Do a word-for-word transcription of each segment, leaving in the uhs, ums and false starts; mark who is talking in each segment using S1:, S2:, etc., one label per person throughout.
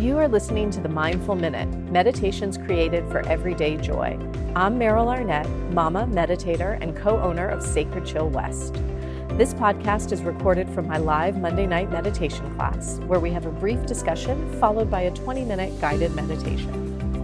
S1: You are listening to the Mindful Minute, meditations created for everyday joy. I'm Meryl Arnett, mama, meditator, and co-owner of Sacred Chill West. This podcast is recorded from my live Monday night meditation class, where we have a brief discussion followed by a twenty-minute guided meditation.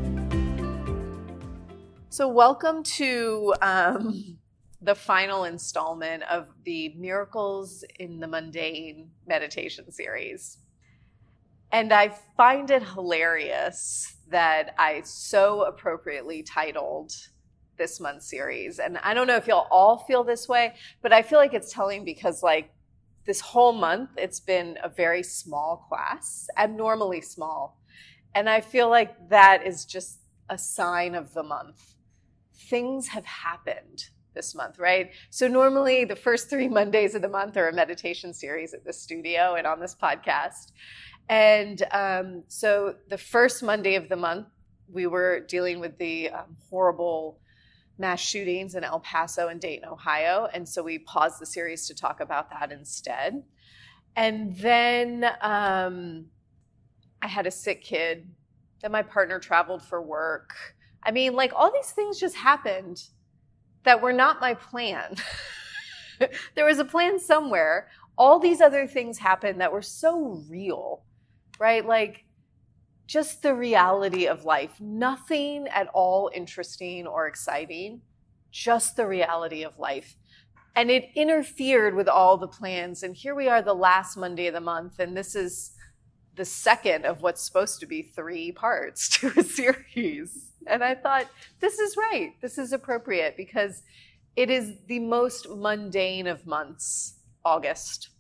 S1: So welcome to um, the final installment of the Miracles in the Mundane meditation series. And I find it hilarious that I so appropriately titled this month's series. And I don't know if you'll all feel this way, but I feel like it's telling because like this whole month, it's been a very small class, abnormally small. And I feel like that is just a sign of the month. Things have happened this month, right? So normally the first three Mondays of the month are a meditation series at the studio and on this podcast. And um, so the first Monday of the month, we were dealing with the um, horrible mass shootings in El Paso and Dayton, Ohio. And so we paused the series to talk about that instead. And then um, I had a sick kid. Then my partner traveled for work. I mean, like all these things just happened that were not my plan. There was a plan somewhere. All these other things happened that were so real. Right? Like just the reality of life. Nothing at all interesting or exciting, just the reality of life. And it interfered with all the plans. And here we are the last Monday of the month. And this is the second of what's supposed to be three parts to a series. And I thought, this is right. This is appropriate because it is the most mundane of months, August.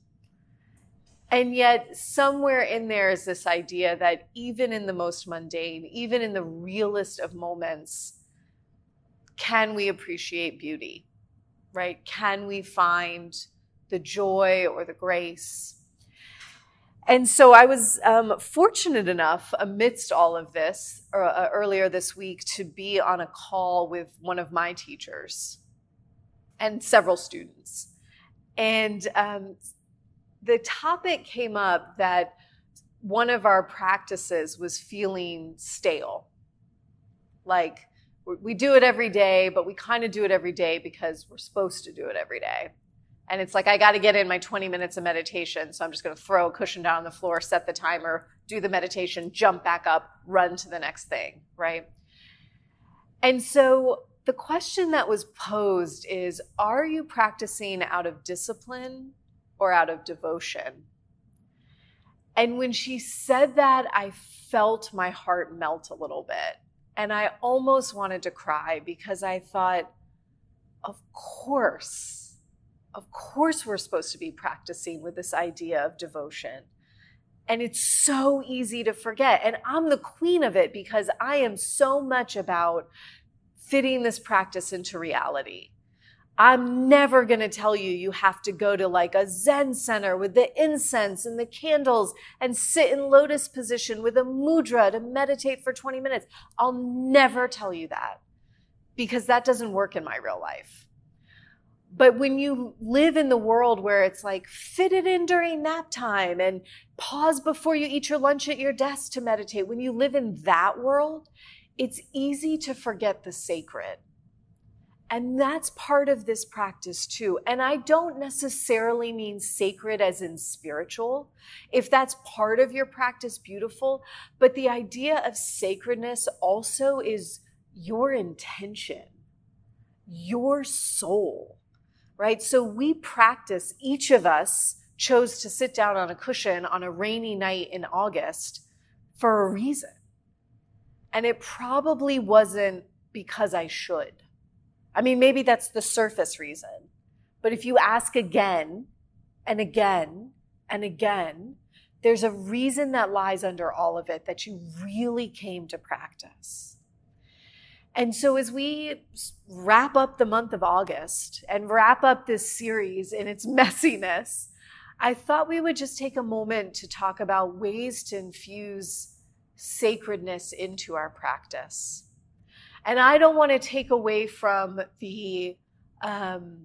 S1: And yet somewhere in there is this idea that even in the most mundane, even in the realest of moments, can we appreciate beauty, right? Can we find the joy or the grace? And so I was um, fortunate enough amidst all of this uh, earlier this week to be on a call with one of my teachers and several students. And um the topic came up that one of our practices was feeling stale. Like we do it every day, but we kind of do it every day because we're supposed to do it every day. And it's like, I got to get in my twenty minutes of meditation. So I'm just going to throw a cushion down on the floor, set the timer, do the meditation, jump back up, run to the next thing, right? And so the question that was posed is, are you practicing out of discipline or out of devotion? And when she said that, I felt my heart melt a little bit. And I almost wanted to cry because I thought, of course, of course we're supposed to be practicing with this idea of devotion. And it's so easy to forget. And I'm the queen of it because I am so much about fitting this practice into reality. I'm never going to tell you you have to go to like a Zen center with the incense and the candles and sit in lotus position with a mudra to meditate for twenty minutes. I'll never tell you that because that doesn't work in my real life. But when you live in the world where it's like fit it in during nap time and pause before you eat your lunch at your desk to meditate, when you live in that world, it's easy to forget the sacred. And that's part of this practice too. And I don't necessarily mean sacred as in spiritual. If that's part of your practice, beautiful. But the idea of sacredness also is your intention, your soul, right? So we practice, each of us chose to sit down on a cushion on a rainy night in August for a reason. And it probably wasn't because I should. I mean, maybe that's the surface reason. But if you ask again and again and again, there's a reason that lies under all of it that you really came to practice. And so as we wrap up the month of August and wrap up this series in its messiness, I thought we would just take a moment to talk about ways to infuse sacredness into our practice. And I don't want to take away from the um,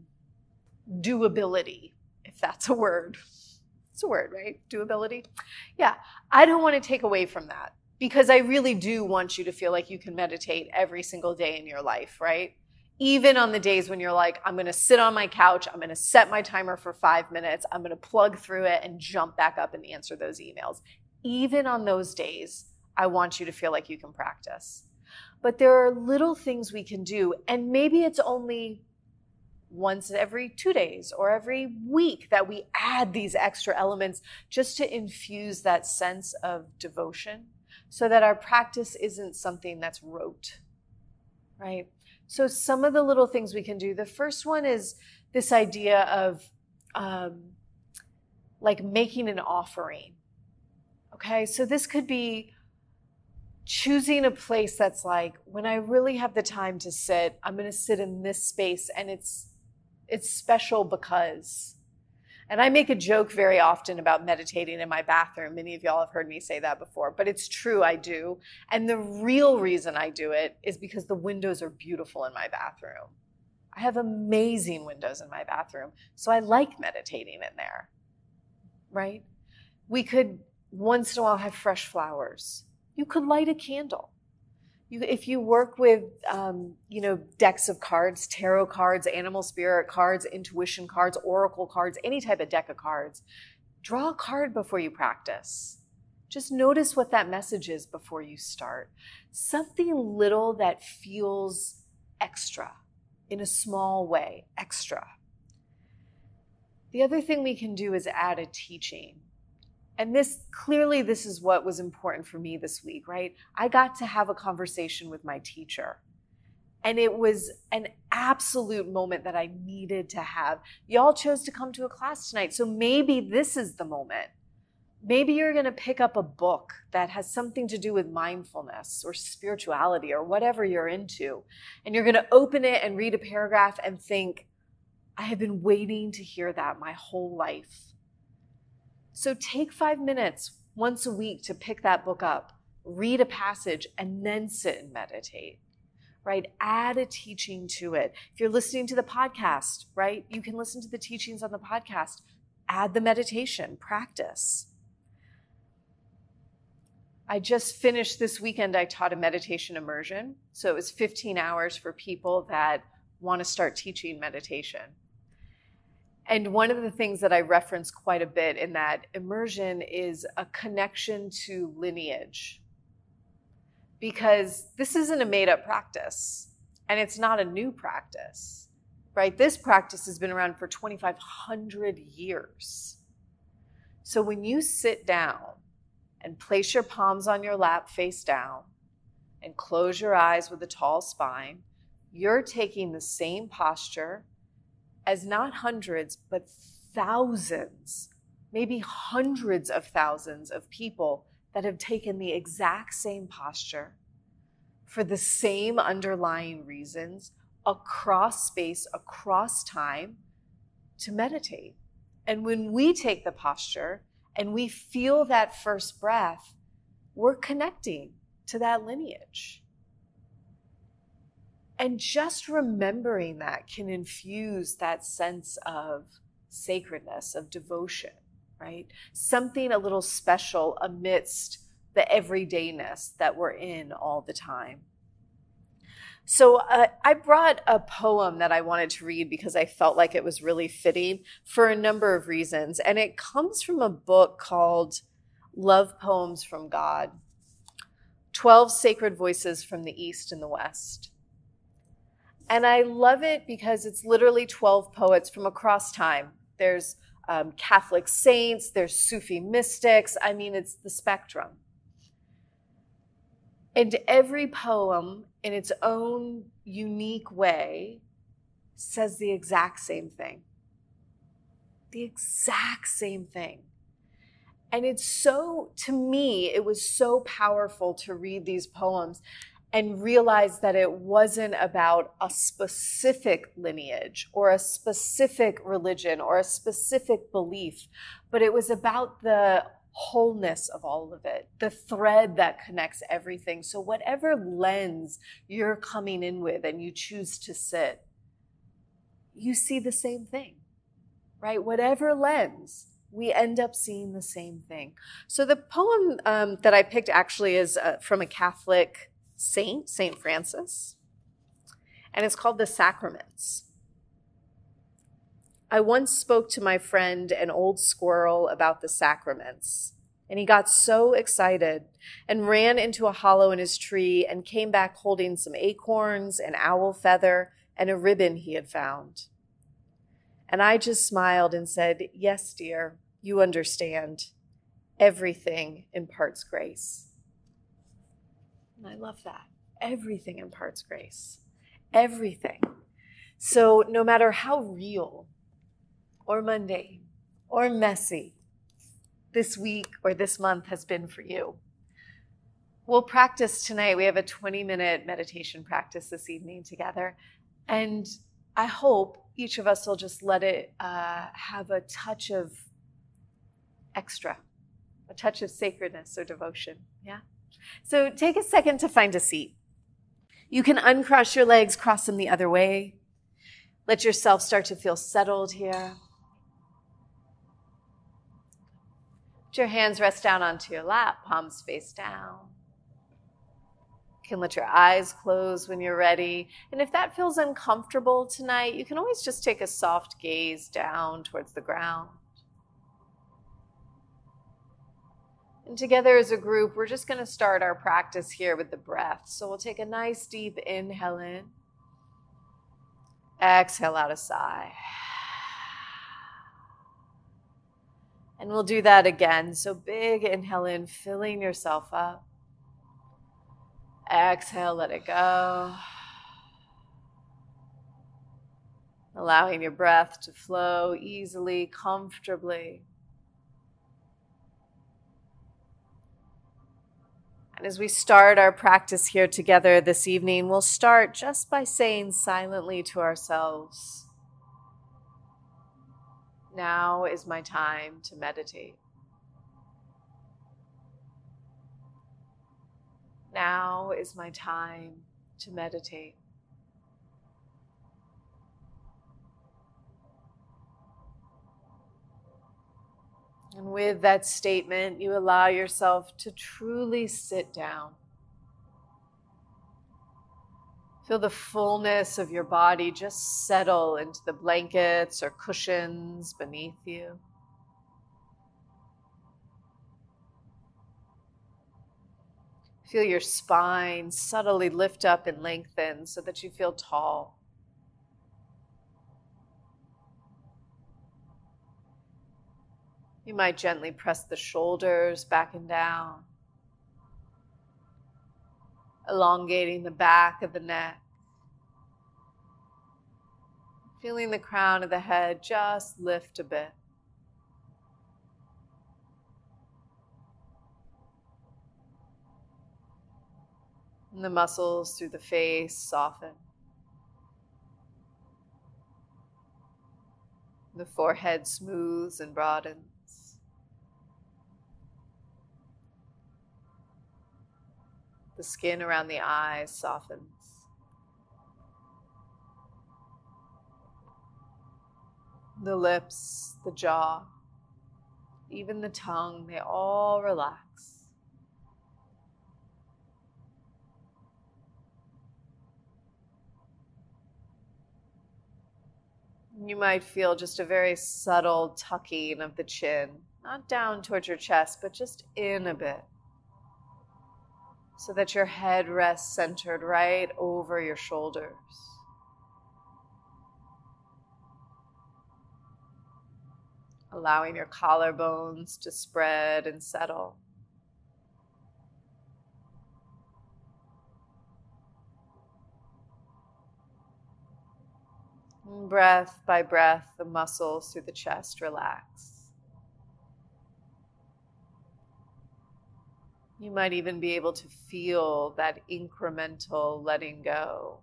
S1: doability, if that's a word. It's a word, right? Doability. Yeah. I don't want to take away from that. because I really do want you to feel like you can meditate every single day in your life, right? Even on the days when you're like, I'm going to sit on my couch, I'm going to set my timer for five minutes, I'm going to plug through it and jump back up and answer those emails. Even on those days, I want you to feel like you can practice. But there are little things we can do, and maybe it's only once every two days or every week that we add these extra elements just to infuse that sense of devotion so that our practice isn't something that's rote, right? So some of the little things we can do, the first one is this idea of um, like making an offering, okay? So this could be choosing a place that's like, when I really have the time to sit, I'm going to sit in this space, and it's it's special because. And I make a joke very often about meditating in my bathroom. Many of y'all have heard me say that before, but it's true, I do. And the real reason I do it is because the windows are beautiful in my bathroom. I have amazing windows in my bathroom, so I like meditating in there, right? We could once in a while have fresh flowers. You could light a candle. You, if you work with, um, you know, decks of cards, tarot cards, animal spirit cards, intuition cards, oracle cards, any type of deck of cards, draw a card before you practice. Just notice what that message is before you start. Something little that feels extra in a small way, extra. The other thing we can do is add a teaching. And this, clearly, this is what was important for me this week, right? I got to have a conversation with my teacher. And it was an absolute moment that I needed to have. Y'all chose to come to a class tonight, so maybe this is the moment. Maybe you're going to pick up a book that has something to do with mindfulness or spirituality or whatever you're into. And you're going to open it and read a paragraph and think, I have been waiting to hear that my whole life. So take five minutes once a week to pick that book up, read a passage, and then sit and meditate, right? Add a teaching to it. If you're listening to the podcast, right, you can listen to the teachings on the podcast. Add the meditation, practice. I just finished this weekend, I taught a meditation immersion. So it was fifteen hours for people that want to start teaching meditation. And one of the things that I reference quite a bit in that immersion is a connection to lineage. Because this isn't a made-up practice, and it's not a new practice, right? This practice has been around for twenty-five hundred years. So when you sit down and place your palms on your lap face down and close your eyes with a tall spine, you're taking the same posture as not hundreds, but thousands, maybe hundreds of thousands of people that have taken the exact same posture for the same underlying reasons across space, across time to meditate. And when we take the posture and we feel that first breath, we're connecting to that lineage. And just remembering that can infuse that sense of sacredness, of devotion, right? Something a little special amidst the everydayness that we're in all the time. So uh, I brought a poem that I wanted to read because I felt like it was really fitting for a number of reasons. And it comes from a book called Love Poems from God, twelve Sacred Voices from the East and the West. And I love it because it's literally twelve poets from across time. There's um, Catholic saints, there's Sufi mystics. I mean, it's the spectrum. And every poem, in its own unique way, says the exact same thing. The exact same thing. And it's so, to me, it was so powerful to read these poems and realize that it wasn't about a specific lineage or a specific religion or a specific belief, but it was about the wholeness of all of it, the thread that connects everything. So whatever lens you're coming in with and you choose to sit, you see the same thing, right? Whatever lens, we end up seeing the same thing. So the poem um, that I picked actually is uh, from a Catholic saint, Saint Francis, and it's called The Sacraments. I once spoke to my friend, an old squirrel, about the sacraments, and he got so excited and ran into a hollow in his tree and came back holding some acorns, an owl feather, and a ribbon he had found. And I just smiled and said, yes, dear, you understand. Everything imparts grace. And I love that. Everything imparts grace. Everything. So no matter how real or mundane or messy this week or this month has been for you, we'll practice tonight. We have a twenty-minute meditation practice this evening together. And I hope each of us will just let it uh, have a touch of extra, a touch of sacredness or devotion, yeah? So take a second to find a seat. You can uncross your legs, cross them the other way. Let yourself start to feel settled here. Let your hands rest down onto your lap, palms face down. You can let your eyes close when you're ready. And if that feels uncomfortable tonight, you can always just take a soft gaze down towards the ground. And together as a group, we're just going to start our practice here with the breath. So we'll take a nice deep inhale in. Exhale out a sigh. And we'll do that again. So big inhale in, filling yourself up. Exhale, let it go. Allowing your breath to flow easily, comfortably. And as we start our practice here together this evening, we'll start just by saying silently to ourselves, now is my time to meditate. Now is my time to meditate. And with that statement, you allow yourself to truly sit down. Feel the fullness of your body just settle into the blankets or cushions beneath you. Feel your spine subtly lift up and lengthen so that you feel tall. You might gently press the shoulders back and down, elongating the back of the neck. Feeling the crown of the head just lift a bit. And the muscles through the face soften. The forehead smooths and broadens. The skin around the eyes softens. The lips, the jaw, even the tongue, they all relax. You might feel just a very subtle tucking of the chin, not down towards your chest, but just in a bit, so that your head rests centered right over your shoulders. Allowing your collarbones to spread and settle. And breath by breath, the muscles through the chest relax. You might even be able to feel that incremental letting go.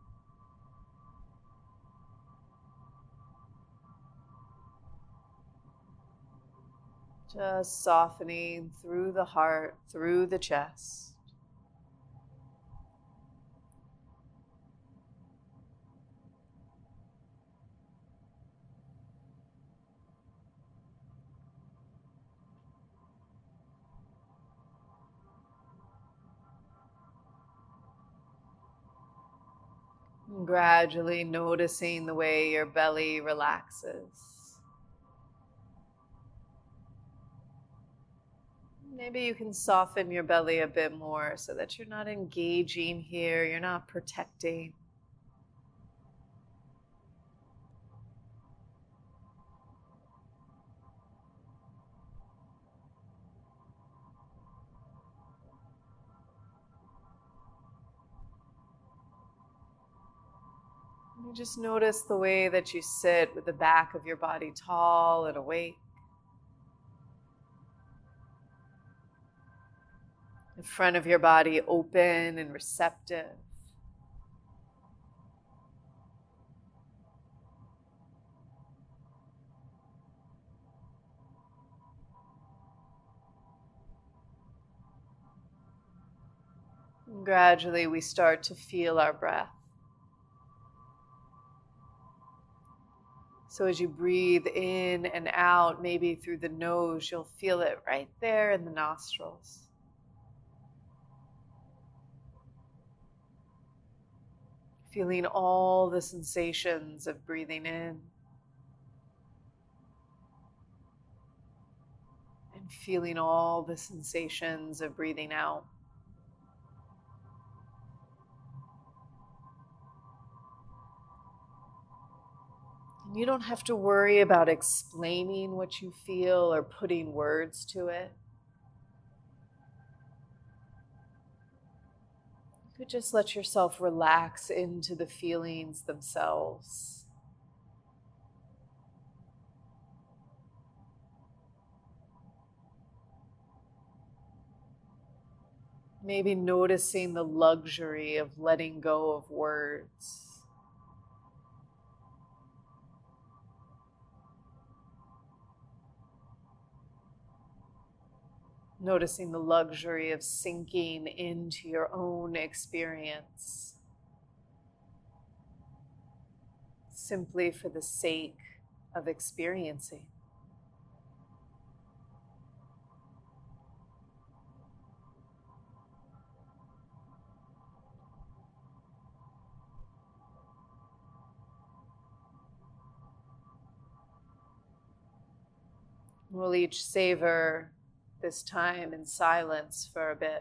S1: Just softening through the heart, through the chest. Gradually noticing the way your belly relaxes. Maybe you can soften your belly a bit more so that you're not engaging here, you're not protecting. You just notice the way that you sit with the back of your body tall and awake. The front of your body open and receptive. And gradually we start to feel our breath. So as you breathe in and out, maybe through the nose, you'll feel it right there in the nostrils. Feeling all the sensations of breathing in and feeling all the sensations of breathing out. You don't have to worry about explaining what you feel or putting words to it. You could just let yourself relax into the feelings themselves. Maybe noticing the luxury of letting go of words. Noticing the luxury of sinking into your own experience, simply for the sake of experiencing. We'll each savor this time in silence for a bit.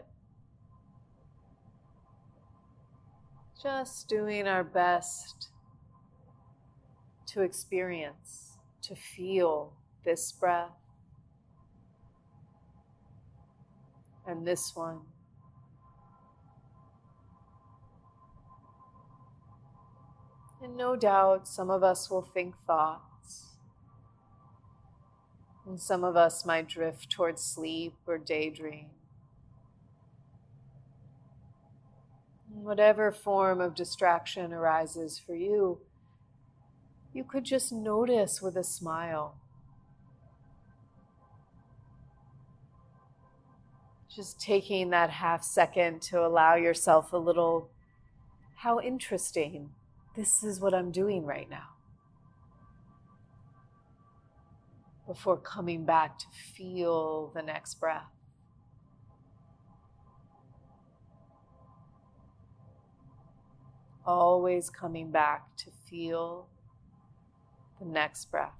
S1: Just doing our best to experience, to feel this breath and this one. And no doubt some of us will think thoughts. And some of us might drift towards sleep or daydream. Whatever form of distraction arises for you, you could just notice with a smile. Just taking that half second to allow yourself a little, how interesting, this is what I'm doing right now. Before coming back to feel the next breath. Always coming back to feel the next breath.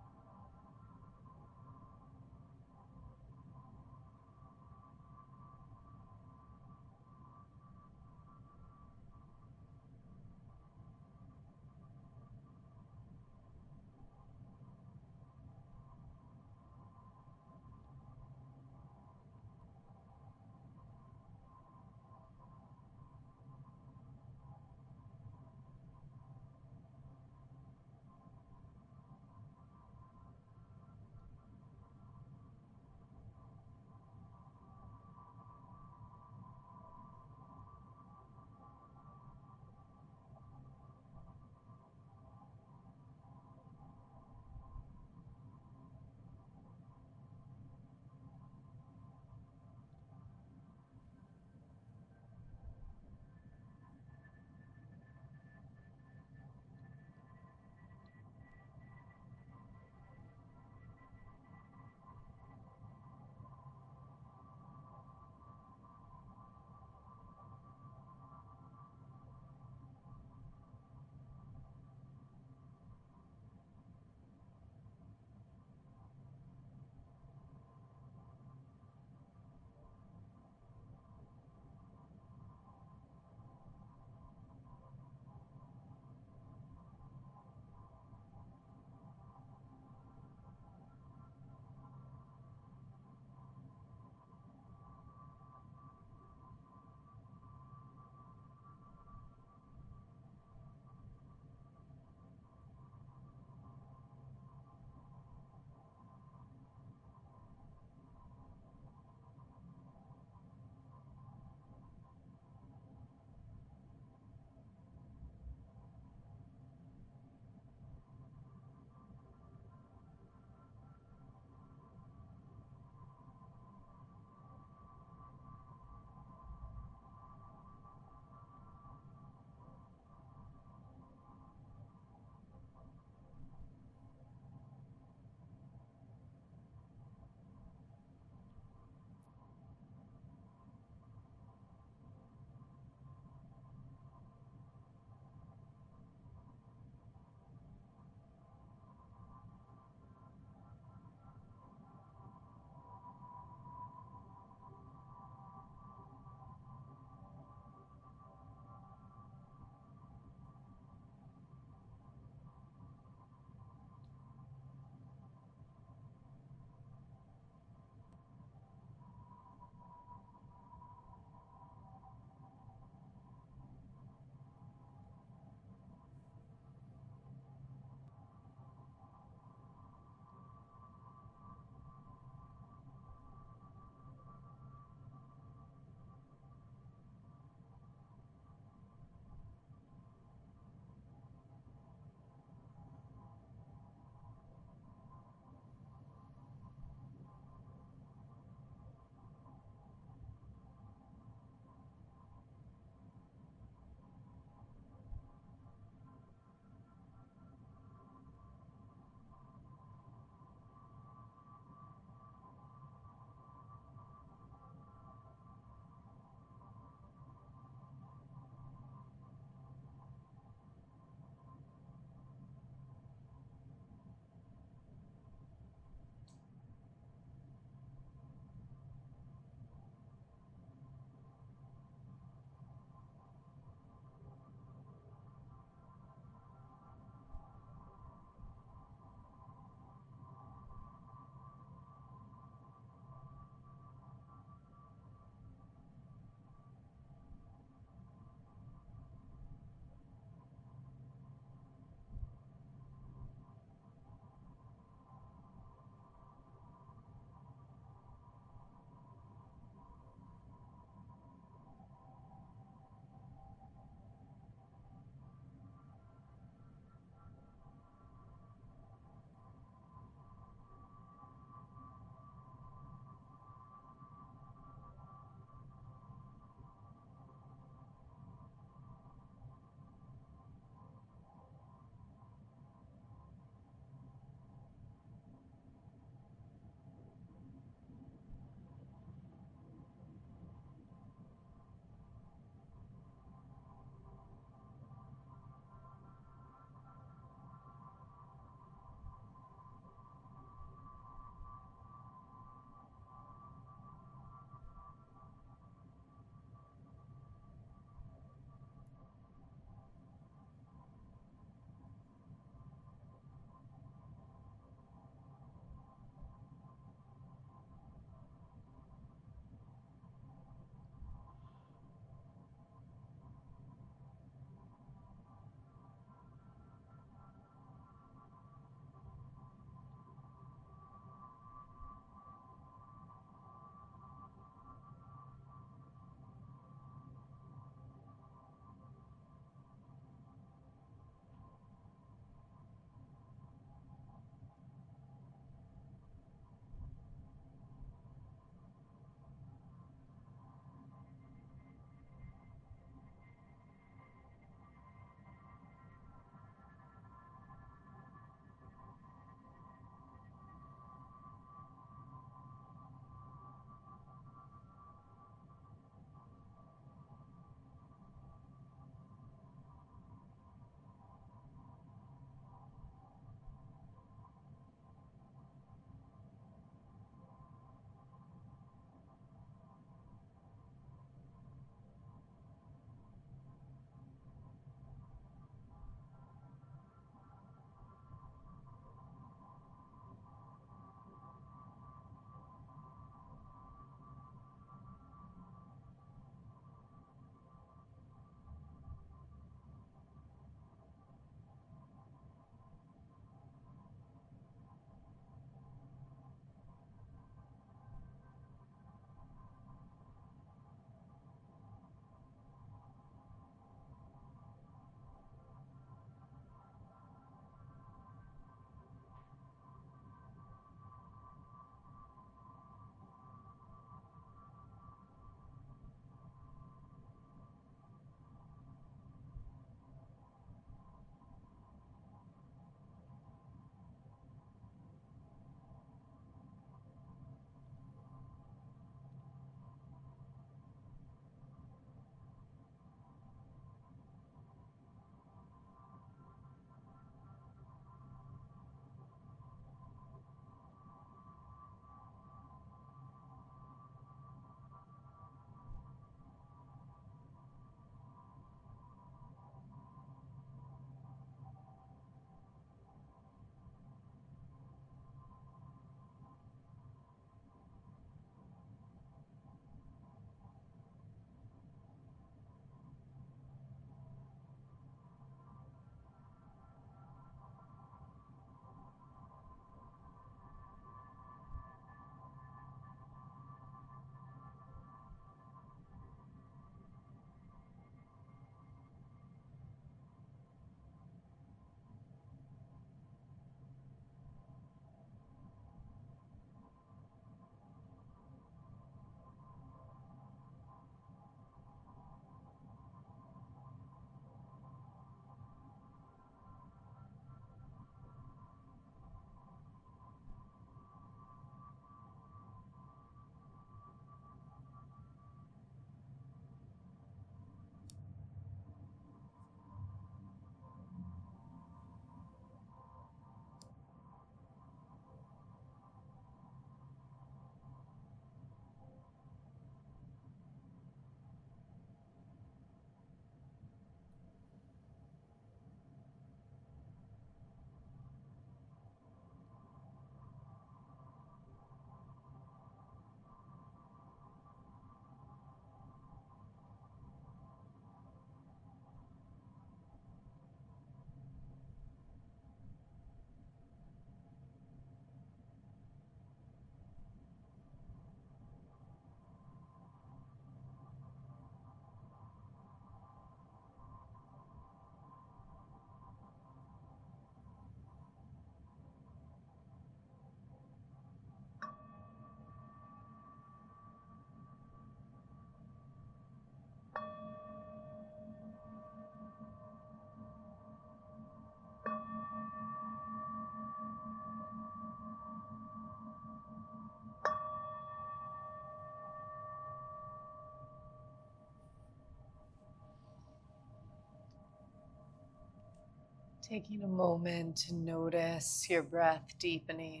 S1: Taking a moment to notice your breath deepening.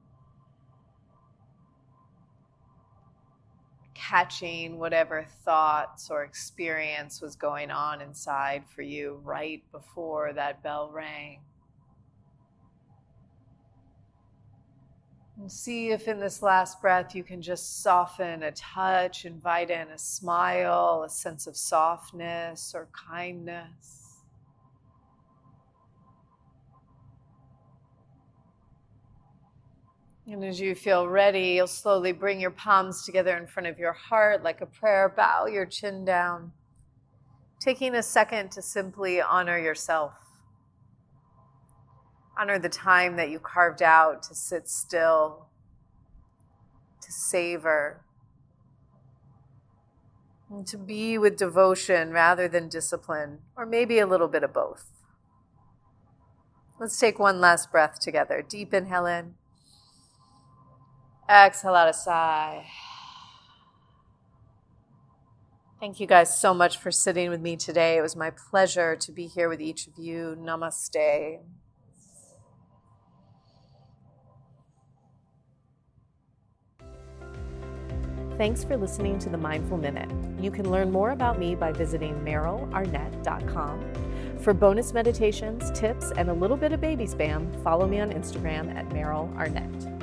S1: Catching whatever thoughts or experience was going on inside for you right before that bell rang. And see if in this last breath you can just soften a touch, invite in a smile, a sense of softness or kindness. And as you feel ready, you'll slowly bring your palms together in front of your heart like a prayer. Bow your chin down, taking a second to simply honor yourself. Honor the time that you carved out to sit still, to savor, and to be with devotion rather than discipline, or maybe a little bit of both. Let's take one last breath together. Deep inhale in. Exhale out a sigh. Thank you guys so much for sitting with me today. It was my pleasure to be here with each of you. Namaste. Thanks for listening to The Mindful Minute. You can learn more about me by visiting meryl arnett dot com. For bonus meditations, tips, and a little bit of baby spam, follow me on Instagram at Meryl Arnett.